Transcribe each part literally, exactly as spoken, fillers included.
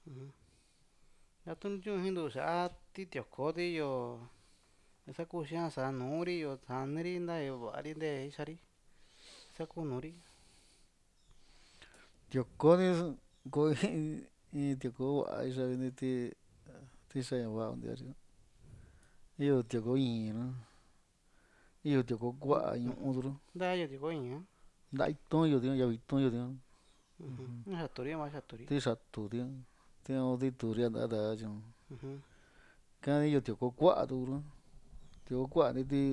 Atu'n hindu xa'a ti tioko ti yo saku xi'a sa nuri yo saniri nda yo vari nte ixari saku nuri. Tioko ni ko iin tioko va'a ixavi ni ti ti xa ña va'a ondiaxi io tioko iin nu io tioko kua'a ñu'u duro Nda yo tioko iin nda itu'n io ti'o yavi itu'n io ti'o ña xaturi ma xaturi. ti xatu ti'o ti'o dituri nda nda chi Ujú. ka io tioko kua'a duro tioko kua'a ni ti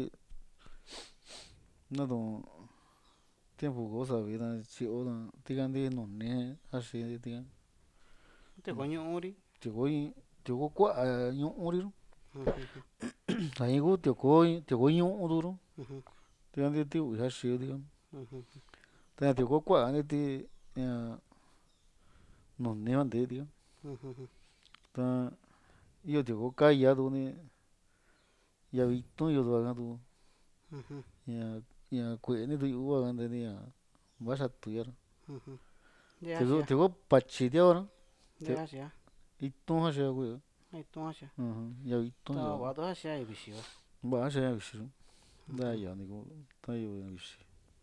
natun tiempo ko savi na chio na tikandi nuni axi ti'o Tioko ñu'uri. tioko iin tioko kua'a ñu'uri ru Ujú. ja in ku tioko tioko ñu'u duro Ujú. tikandi tiu'ui jaxi ti'o Ujú. ta tioko kua'a ni ti ña nuni vande ti'o Ujú. ta io tioko kaya duni yavi itu'n io du'aga tu Ujú. ña ña kue'e ni tu yu'uva nteni ña vaxatu ya'a Ujú. Nde tioko axia tioko patyi tia'o nde axia itu'n jaxia kuya ai tu'un axia yavi itu'n ta io va'a tu axia ai vixi va. va'a xia ña vixi ru nda Ujú. io ni ku ta io ña vixi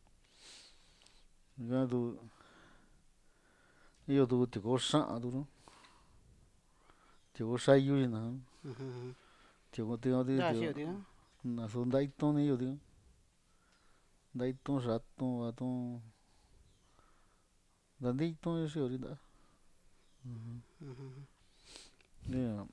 yuan tu io tu tioko xa'an duro tioko xayu yina Ujú. tioko ti'o ti Nda ti'o axio ti'o nasu nda itu'n ni io ti'o nda itu'n xatuun atu'n nda nti itu'n xiori nta'a Ujú. ña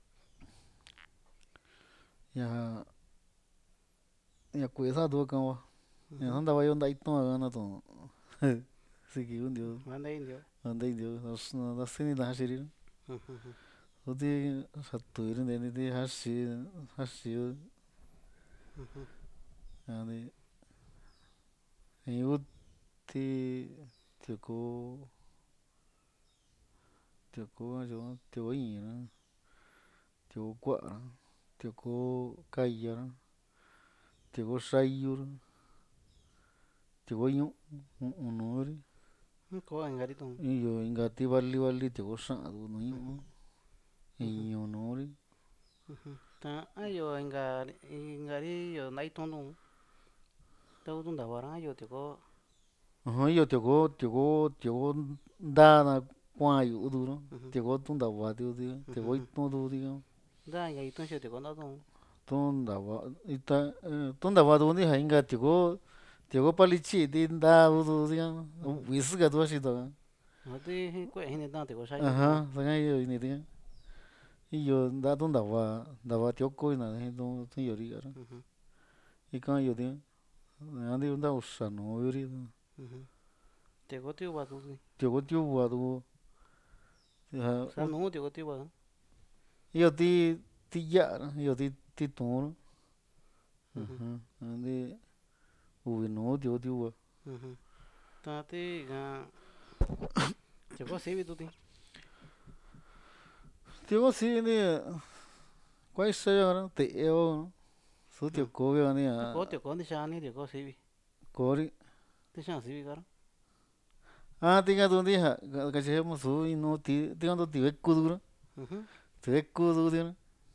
ña ña kue'e sa'an tu ka'a va ña Ujú. santava yo nda itu'n a natun siki kuntiu Va nda indio. ja ntaindio nasini na jaxiri Ujú. uti xaturi nteni ti jaxi jaxi Ujú. yani in ku ti tioko tioko kacho tioko iin tioko kua'a tioko kaya tioko xayu tioko ñu'u u'un nuri Ko engari tu'un. iyo inka ti vali vali tioko xa'an tu nu ñu'u iñu nuri Ujú. Ta ayo inka inkari yo nda itu'n tu'un taku tu'un ntavara a yo tioko. aja iyo tioko tioko tioko ntana kua'an yu'u duro Ujú. tioko tu'un ntava ti'o ti tioko Ujú. itu'n tu ti'o Nda inka itu'n xio tioko nda tu'un. tu'un ntava ita tu'un ntava tu ni ja inka tioko tioko palityi ti ntavu tu ti'o Ujú. visi ka tu axi ta A ti kue'e jini ta'an tioko xayu aja tu'un. saka iyo ini ti'o iyo nda tu'un ntava ntava tioko ina tu'un iori ka'ra Ujú. ika iyo ti'o ñaa ntiu nta uxa nuri Ujú. Tioko tiu'va tu'un tioko tiu'va tu ja sa nuu tioko tiu'va. iyo ti ti ya'a iyo ti titu'n Ujú. nti uvi nuu tioko tiu'va Ujú. Ta ti ka tioko sivi tuti. tioko sivi ni kuaixa te'eo su tioko vi ni Ko a tioko ntixaa ni tioko sivi. kori Ti xa'an sivi ka'ra. a tika tu nti ja katyia su inu ti tikantu tiveku duro Ujú. tiveku du ti'o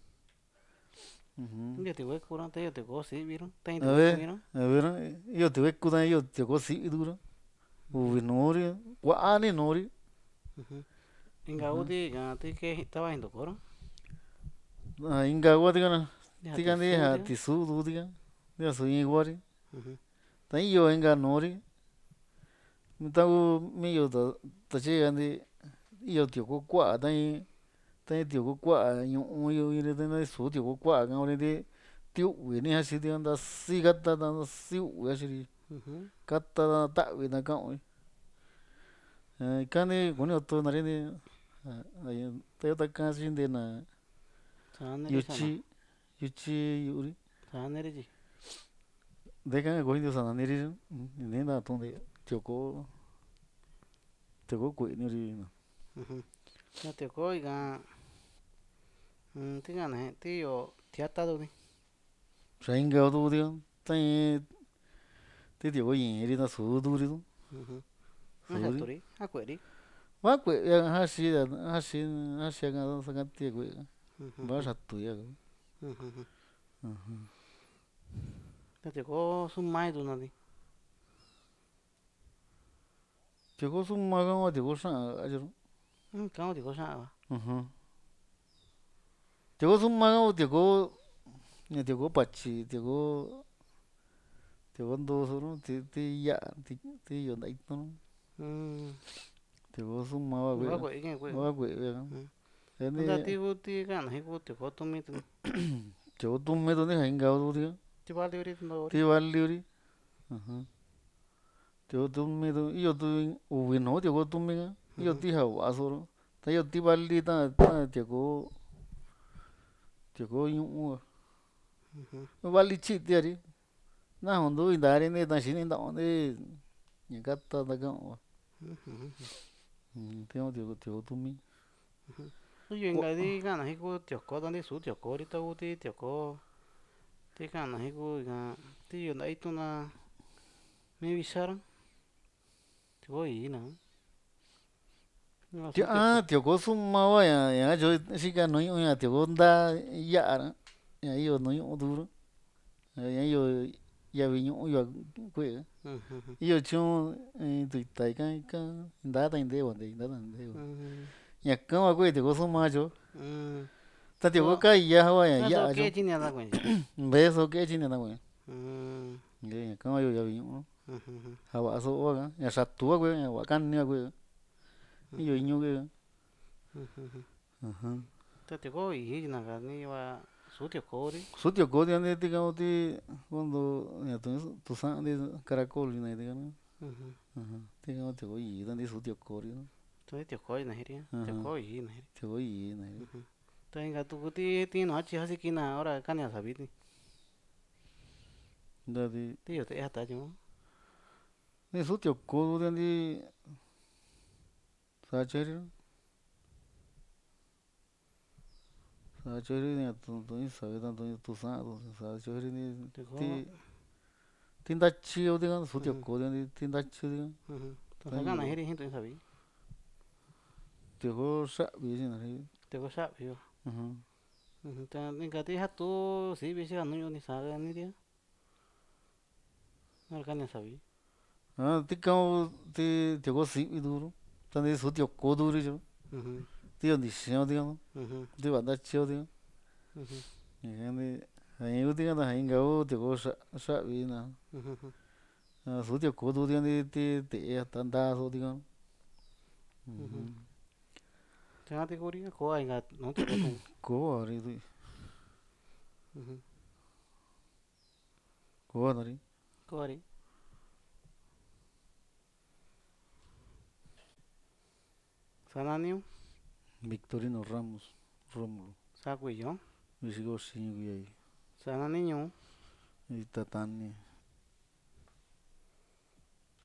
Ndio tiveku ra ta iyo tioko sivi ra ta in a tiveku ver mi ra. a ver iyo tiveku ta iyo tioko sivi duro uvi nuri kua'a ni nuri Ujú. Inka uti ka ti ke tava jintoko ra. a inka kua tika Ndia tika nti tisu ja ti'o. tisu du tika tika su in kuari Ujú. ta iyo inka nuri taku mi iyo ta tatyi nti iyo tioko kua'a ta in ta in tioko kua'a ñu'u iyo in ta su tioko kua'a ka kuni nti tiu'ui ni jaxi ti'o ntasi kata ntasi u'ui axiri Ujú. kata ta'vi na ka'un ika ni kuni kotonari nti ta io taka xintena Saniri sana. yutyi yutyi yu'uri Saniri tyi. nteka kointiu sananiri ini natu'un nti tioko tioko kue'eniri Ujú. Ta tioko ika ti kana ti yo tiata tuti. xa inka tu ti'o ta in ti tioko iinri ta suu turi tu Ujú. A suuri xaturi a kue'eri. va quệ ha xí là ha xí ha xí cái sang cái tiệc quệ Ừ, ừ, va ừ, sạt tuổi à. ừ, ừ, ừ. Ta chỉ có sum mai tụi nó đi. Thì có sung mà cái thì có sang à chứ. Ừ, cao thì có sao à? Thì có sung mà cái thì có nhà thì có bát chỉ thì có thì có đồ số nó thì thì dạ thì thì giờ đấy nó Ừ, thì có sung mà va quệ quá quậy cái quậy. va quệ vậy. Ừ. Thế Nó ta nên tiêu tiêu cái này có tiêu có tụi mình tụi chỗ tung mấy tôi hành gạo tôi thì tiêu bao nhiêu đi tụi nó đi. thì vào liu đi. Chỗ tung mấy tôi yêu tôi uống nó thì có tung mấy cái Ừ, yêu ừ, tí hậu à số đó. Tại yêu tí vào đi ta ta thì có thì có nhung ừ, ừ, vào đi chít đi. Na hondo indare ne da shini da onde nyakata da ga ừ, ừ, ừ. teo teo teo tumi Tôi duyên ko cái đi cái này có tiêu có tao đi số tiêu có đi tao đi tiêu có thì cái này có cái thì giờ này tụi nó mấy bị sao tiêu có gì nữa nhưng mà teo số tiêu có a teo ko summa wa ya ya jo shika no yo ya teo da ya ra ya yo no yo duro ya yo ya vi yo yo kwe ừ, ừ, ừ, yo chon tu tai ka ka da da inde wa de da da inde wa ừ, ya ka wa kwe teo ko summa jo ừ. ta teo ko Số ka ya wa ya nó số ya kia jo chỉ nhà ta quen chứ. be so ke chini na wa Ừ, ya ka wa yo ya vi yo ừ, ừ, ừ, ha wa so wa ya sa tu wa kwe ya wa kan ni wa kwe ừ, yo nyu ke ừ, ừ, ừ. Ajá. Tao tiêu có gì nào cái này và số tiêu có đi. Sutio kodi ande tika oti quando ya tu tu san de caracol na tika na. Ừ, ừ. Ajá. Tika oti ko yi ande sutio kodi na. Tôi tiêu có gì này đi tiêu Ajá. có gì này. Te ko yi na. Ừ, ừ. Tôi nghe tụi cái tí tí nói chỉ hay cái nào ở cái nhà sabit đi. Da di Tí giờ tôi hata chứ. ne sutio kodi ande sa cheri. Sa cheri ne tu tu ni sa ta tu tu san tu sa cheri ni Tiêu có. ti tinda chi odi kan Ừ, sutio ừ, kodi ande tinda chi odi kan. ừ, ừ. Tôi Ta thấy cái này yo. đi tôi sabit. Te ko sa bi ni na ri. Tiêu có sáp chứ. Ajá. Ừ, ừ. Ta nên cái tí hát tu sĩ bị sao nó đi sao cái này đi. Ở cái nhà sabit. Ah, tika ti te ko si bi duro. Ta ne sutio kodi ri jo. Ừ, ừ, Ti andi shi odi kan. ừ, ừ, Ti ba da chi odi. ừ, ừ, Ende hai uti kana hai ngau te ko sa sa vi na ừ, ừ, ừ, su te ko du ti ti te ta da so ti kan ừ, ừ. Thế thì có đi có ai ngặt nó tiêu có thùng. ko ari ti Ừ, ừ. ko ari Có đi. Sananiu Victorino Ramos Romulo sa quỷ gió. visigo sinyu ai Sananiu ita tani